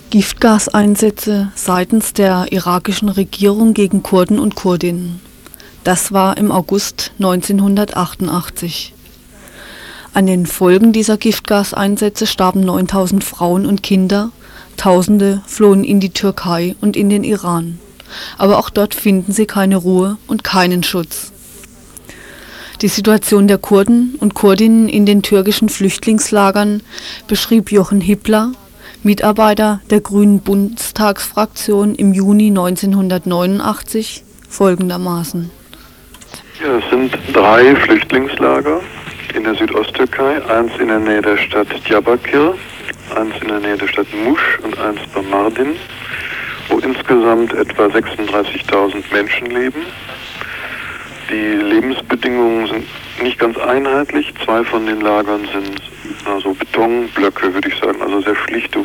Giftgaseinsätze seitens der irakischen Regierung gegen Kurden und Kurdinnen. Das war im August 1988. An den Folgen dieser Giftgaseinsätze starben 9000 Frauen und Kinder, Tausende flohen in die Türkei und in den Iran. Aber auch dort finden sie keine Ruhe und keinen Schutz. Die Situation der Kurden und Kurdinnen in den türkischen Flüchtlingslagern beschrieb Jochen Hippler, Mitarbeiter der Grünen Bundestagsfraktion im Juni 1989, folgendermaßen. Ja, es sind 3 Flüchtlingslager in der Südosttürkei, eins in der Nähe der Stadt Diyarbakir, eins in der Nähe der Stadt Muş und eins bei Mardin, wo insgesamt etwa 36.000 Menschen leben. Die Lebensbedingungen sind nicht ganz einheitlich. 2 von den Lagern sind so Betonblöcke, würde ich sagen, also sehr schlichte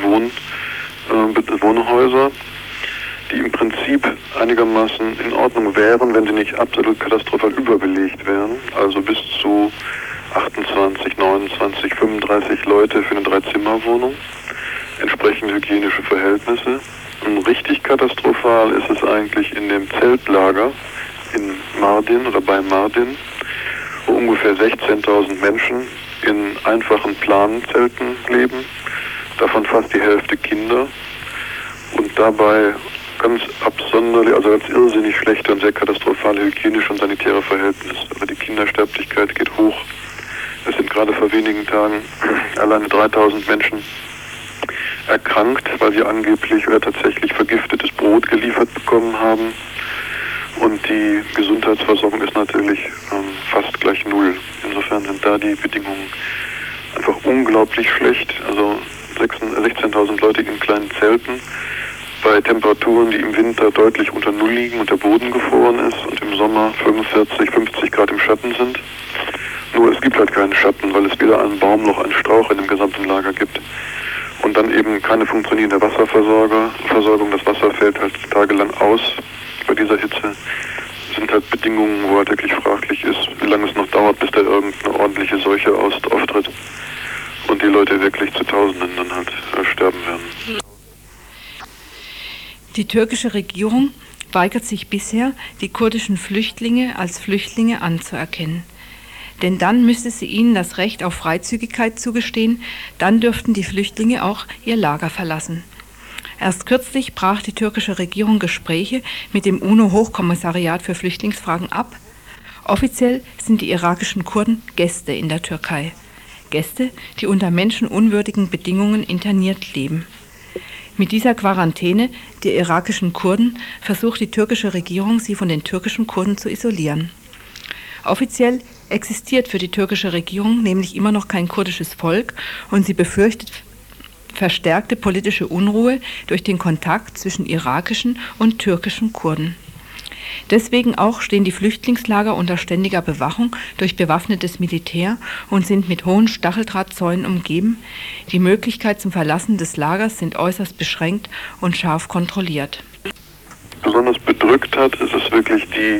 Wohnhäuser, die im Prinzip einigermaßen in Ordnung wären, wenn sie nicht absolut katastrophal überbelegt wären. Also bis zu 28, 29, 35 Leute für eine 3-Zimmer-Wohnung. Entsprechende hygienische Verhältnisse. Und richtig katastrophal ist es eigentlich in dem Zeltlager in Mardin oder bei Mardin, wo ungefähr 16.000 Menschen in einfachen Planzelten leben, davon fast die Hälfte Kinder und dabei ganz absonderlich, also ganz irrsinnig schlechte und sehr katastrophale hygienische und sanitäre Verhältnisse. Also die Kindersterblichkeit geht hoch. Es sind gerade vor wenigen Tagen alleine 3.000 Menschen erkrankt, weil sie angeblich oder tatsächlich vergiftetes Brot geliefert bekommen haben. Und die Gesundheitsversorgung ist natürlich fast gleich null. Insofern sind da die Bedingungen einfach unglaublich schlecht. Also 16.000 Leute in kleinen Zelten bei Temperaturen, die im Winter deutlich unter Null liegen und der Boden gefroren ist und im Sommer 45, 50 Grad im Schatten sind. Nur es gibt halt keinen Schatten, weil es weder einen Baum noch einen Strauch in dem gesamten Lager gibt. Und dann eben keine funktionierende Wasserversorgung. Das Wasser fällt halt tagelang aus. Bei dieser Hitze sind halt Bedingungen, wo halt wirklich fraglich ist, wie lange es noch dauert, bis da irgendeine ordentliche Seuche auftritt und die Leute wirklich zu Tausenden dann halt sterben werden. Die türkische Regierung weigert sich bisher, die kurdischen Flüchtlinge als Flüchtlinge anzuerkennen. Denn dann müsste sie ihnen das Recht auf Freizügigkeit zugestehen, dann dürften die Flüchtlinge auch ihr Lager verlassen. Erst kürzlich brach die türkische Regierung Gespräche mit dem UNO-Hochkommissariat für Flüchtlingsfragen ab. Offiziell sind die irakischen Kurden Gäste in der Türkei. Gäste, die unter menschenunwürdigen Bedingungen interniert leben. Mit dieser Quarantäne der irakischen Kurden versucht die türkische Regierung, sie von den türkischen Kurden zu isolieren. Offiziell existiert für die türkische Regierung nämlich immer noch kein kurdisches Volk und sie befürchtet verstärkte politische Unruhe durch den Kontakt zwischen irakischen und türkischen Kurden. Deswegen auch stehen die Flüchtlingslager unter ständiger Bewachung durch bewaffnetes Militär und sind mit hohen Stacheldrahtzäunen umgeben. Die Möglichkeit zum Verlassen des Lagers sind äußerst beschränkt und scharf kontrolliert. Besonders bedrückt hat, ist es wirklich die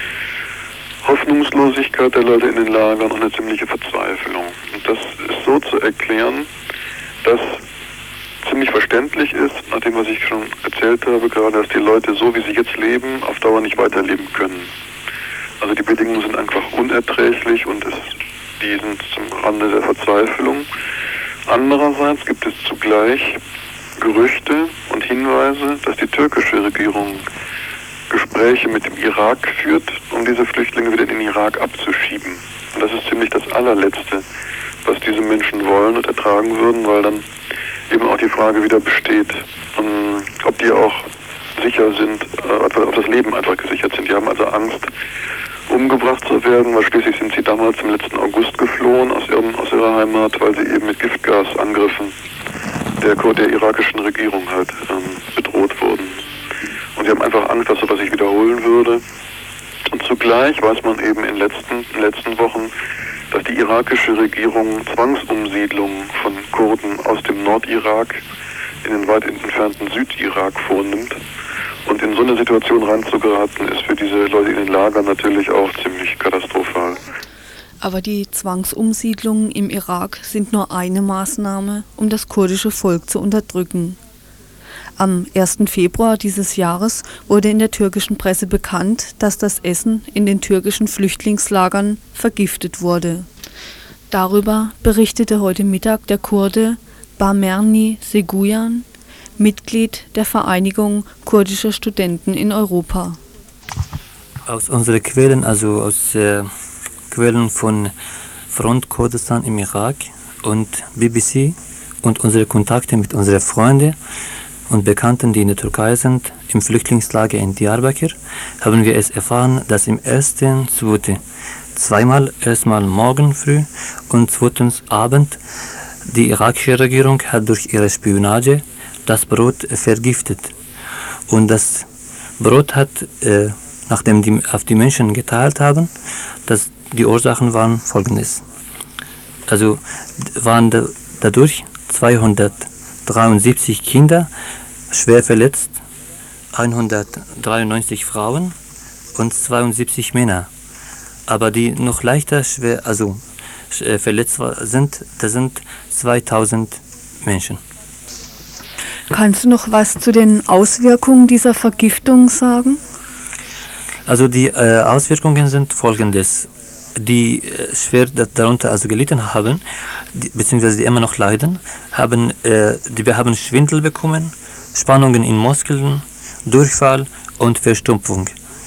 Hoffnungslosigkeit der Leute in den Lagern und eine ziemliche Verzweiflung. Und das ist so zu erklären, dass ziemlich verständlich ist, nach dem, was ich schon erzählt habe, gerade, dass die Leute so, wie sie jetzt leben, auf Dauer nicht weiterleben können. Also die Bedingungen sind einfach unerträglich und die sind zum Rande der Verzweiflung. Andererseits gibt es zugleich Gerüchte und Hinweise, dass die türkische Regierung Gespräche mit dem Irak führt, um diese Flüchtlinge wieder in den Irak abzuschieben. Und das ist ziemlich das allerletzte, was diese Menschen wollen und ertragen würden, weil dann eben auch die Frage wieder besteht, ob die auch sicher sind, ob das Leben einfach gesichert sind. Die haben also Angst, umgebracht zu werden, weil schließlich sind sie damals im letzten August geflohen aus ihrer Heimat, weil sie eben mit Giftgasangriffen der irakischen Regierung halt bedroht wurden. Und sie haben einfach Angst, dass sowas sich wiederholen würde. Und zugleich weiß man eben in den letzten Wochen, dass die irakische Regierung Zwangsumsiedlungen von Kurden aus dem Nordirak in den weit entfernten Südirak vornimmt. Und in so eine Situation reinzugeraten, ist für diese Leute in den Lagern natürlich auch ziemlich katastrophal. Aber die Zwangsumsiedlungen im Irak sind nur eine Maßnahme, um das kurdische Volk zu unterdrücken. Am 1. Februar dieses Jahres wurde in der türkischen Presse bekannt, dass das Essen in den türkischen Flüchtlingslagern vergiftet wurde. Darüber berichtete heute Mittag der Kurde Bamerni Seguyan, Mitglied der Vereinigung kurdischer Studenten in Europa. Aus unseren Quellen, also aus Quellen von Front Kurdistan im Irak und BBC und unsere Kontakte mit unseren Freunden und Bekannten, die in der Türkei sind, im Flüchtlingslager in Diyarbakır, haben wir es erfahren, dass im ersten, zweimal, erstmal morgen früh und zweitens Abend, die irakische Regierung hat durch ihre Spionage das Brot vergiftet. Und das Brot hat, nachdem die auf die Menschen geteilt haben, die Ursachen waren folgendes. Also waren dadurch 273 Kinder schwer verletzt, 193 Frauen und 72 Männer. Aber die noch leichter verletzt sind, das sind 2000 Menschen. Kannst du noch was zu den Auswirkungen dieser Vergiftung sagen? Also die Auswirkungen sind folgendes. Die schwer darunter gelitten haben, beziehungsweise die immer noch leiden, wir haben Schwindel bekommen, Spannungen in Muskeln, Durchfall und Verstopfung.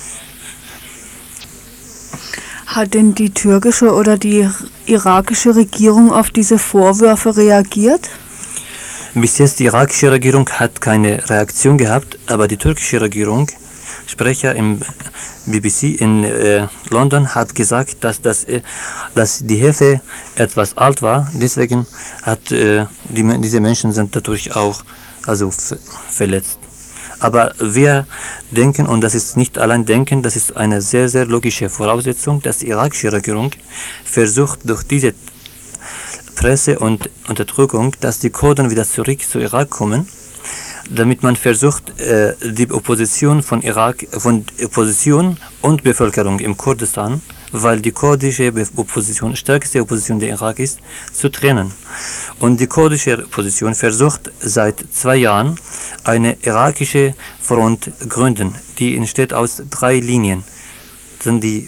Hat denn die türkische oder die irakische Regierung auf diese Vorwürfe reagiert? Bis jetzt die irakische Regierung hat keine Reaktion gehabt, aber die türkische Regierung, Sprecher im BBC in London, hat gesagt, dass die Hilfe etwas alt war, deswegen diese Menschen sind dadurch auch verletzt. Aber wir denken, und das ist nicht allein denken, das ist eine sehr, sehr logische Voraussetzung, dass die irakische Regierung versucht, durch diese Presse und Unterdrückung, dass die Kurden wieder zurück zu Irak kommen, damit man versucht, die Opposition von Opposition und Bevölkerung im Kurdistan, weil die kurdische Opposition, stärkste Opposition der Irak ist, zu trennen. Und die kurdische Opposition versucht seit 2 Jahren eine irakische Front gründen, die entsteht aus 3 Linien. Das sind die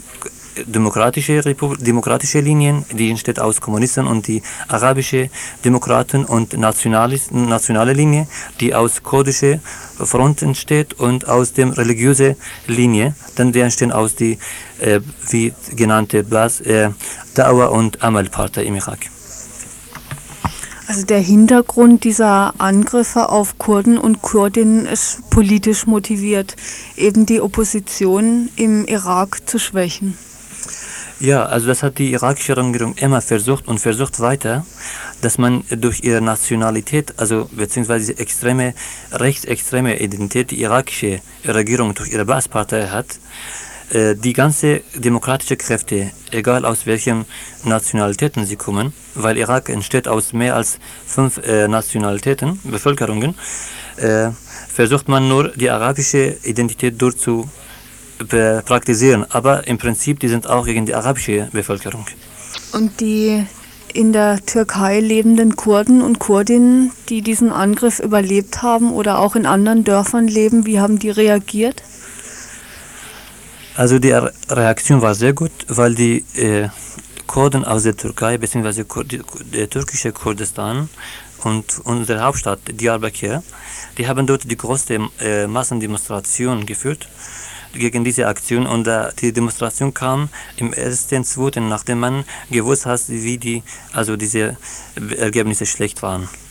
demokratische Linien, die entsteht aus Kommunisten, und die arabische Demokraten und nationale Linie, die aus kurdische Front entsteht, und aus dem religiöse Linie, dann die entstehen aus die wie genannte Da'wa und Amal-Partei im Irak. Also der Hintergrund dieser Angriffe auf Kurden und Kurdinnen ist politisch motiviert, eben die Opposition im Irak zu schwächen. Ja, also das hat die irakische Regierung immer versucht und versucht weiter, dass man durch ihre Nationalität, beziehungsweise rechtsextreme Identität, die irakische Regierung durch ihre Baas-Partei hat, die ganze demokratische Kräfte, egal aus welchen Nationalitäten sie kommen, weil Irak entsteht aus mehr als 5 Nationalitäten, Bevölkerungen, versucht man nur die arabische Identität praktizieren, aber im Prinzip, die sind auch gegen die arabische Bevölkerung. Und die in der Türkei lebenden Kurden und Kurdinnen, die diesen Angriff überlebt haben oder auch in anderen Dörfern leben, wie haben die reagiert? Also die Reaktion war sehr gut, weil die Kurden aus der Türkei, beziehungsweise der türkische Kurdistan und unsere Hauptstadt Diyarbakır, die haben dort die größte Massendemonstration geführt gegen diese Aktion, und die Demonstration kam im 1.2., nachdem man gewusst hat, wie diese Ergebnisse schlecht waren.